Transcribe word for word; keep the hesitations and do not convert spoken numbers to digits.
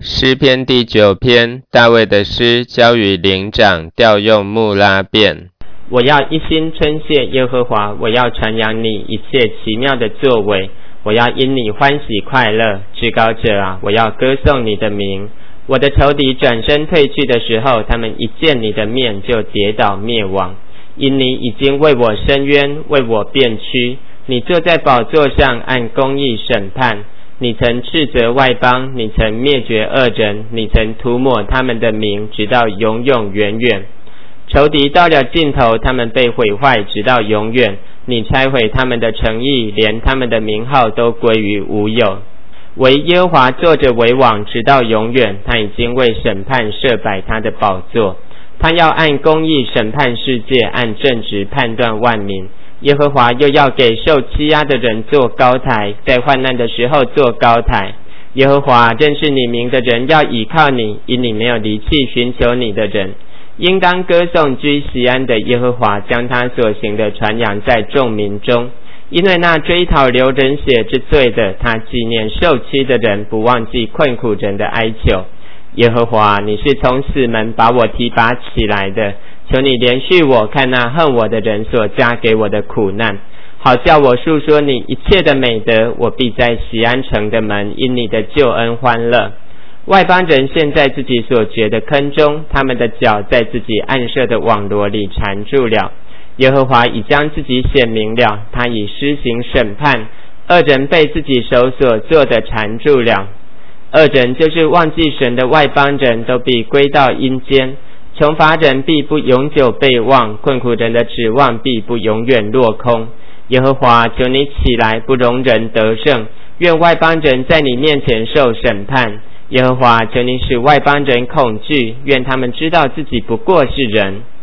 诗篇第九篇，大卫的诗，交与灵长，调用木拉便。 我要一心称谢耶和华，我要传扬你一切奇妙的作为，我要因你欢喜快乐。至高者啊，我要歌颂你的名。我的仇敌转身退去的时候，他们一见你的面就跌倒灭亡。因你已经为我伸冤，为我辩屈，你坐在宝座上按公义审判。你曾斥责外邦，你曾灭绝恶人，你曾涂抹他们的名，直到永永远远。仇敌到了尽头，他们被毁坏，直到永远。你拆毁他们的诚意，连他们的名号都归于无有。唯耶和华坐着为王，直到永远。他已经为审判设摆他的宝座，他要按公义审判世界，按正直判断万民。耶和华又要给受欺压的人做高台，在患难的时候做高台。耶和华认识你名的人要倚靠你，因你没有离弃寻求你的人。应当歌颂居锡安的耶和华，将他所行的传扬在众民中。因为那追讨流人血之罪的，他纪念受欺的人，不忘记困苦人的哀求。耶和华，你是从死门把我提拔起来的，求你怜恤我，看那恨我的人所加给我的苦难，好叫我述说你一切的美德。我必在锡安城的门因你的救恩欢乐。外邦人陷在自己所掘的坑中，他们的脚在自己暗设的网罗里缠住了。耶和华已将自己显明了，他已施行审判，恶人被自己手所做的缠住了。恶人就是忘记神的外邦人，都必归到阴间。穷乏人必不永久被忘，困苦人的指望必不永远落空。耶和华，求你起来，不容人得胜，愿外邦人在你面前受审判。耶和华，求你使外邦人恐惧，愿他们知道自己不过是人。